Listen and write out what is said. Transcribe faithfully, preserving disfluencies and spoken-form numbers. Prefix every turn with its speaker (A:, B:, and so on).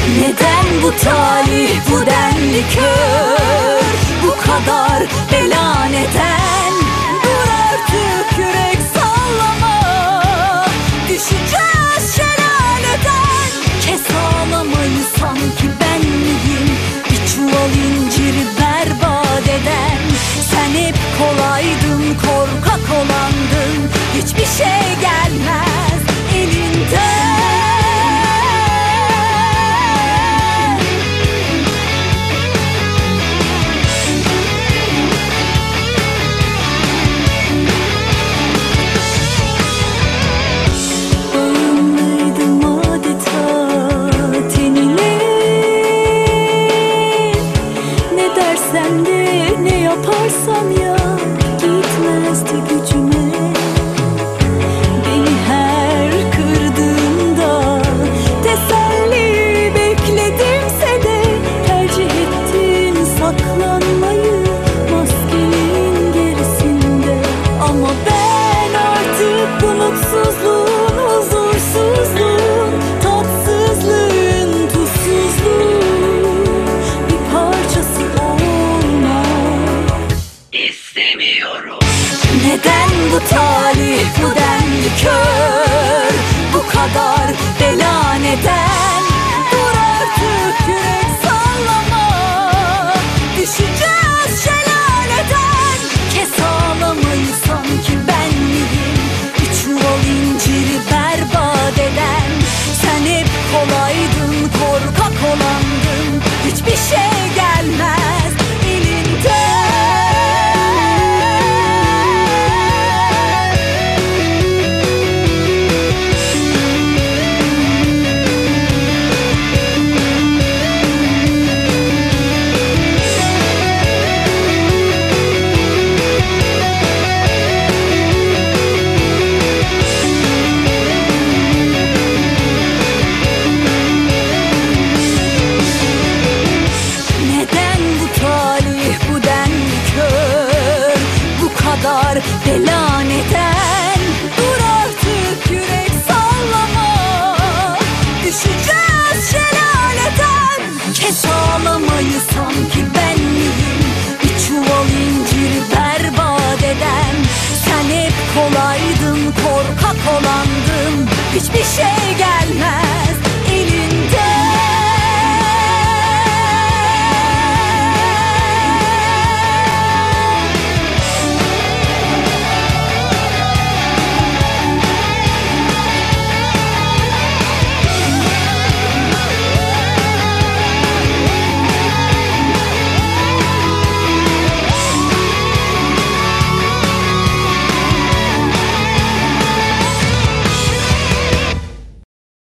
A: Neden bu talih bu denli kör, bu kadar bela neden? Dur artık yürek sallama, düşeceğiz şelaleden. Kes ağlamayı sanki ben miyim, bir çuval inciri berbat eden. Sen hep kolaydın, korkak olandın, hiçbir şey gelmez elinden.
B: Sen de ne yaparsam yap gitmezdi gücüme. Beni her kırdığında teselli bekledimse de tercih ettin saklanmayı maskenin gerisinde. Ama ben artık bu mutsuzluğun, huzursuzluğun, tatsızlığın, tuzsuzluğun bir parçası İstemiyorum.
A: Neden bu talih bu denli kör, bu kadar bela neden? Dur artık yürek sallama, düşeceğiz şelaleden. Kes ağlamayı sanki ben miyim, bir çuval inciri berbat eden. Sen hep kolaydın, korkak olandın, hiçbir şey gelmez elinden. Bela neden? Dur artık yürek sallama, düşeceğiz şelaleden. Kes ağlamayı sanki ben miyim, bir çuval inciri berbat eden. Sen hep kolaydın, korkak olandın, hiçbir şey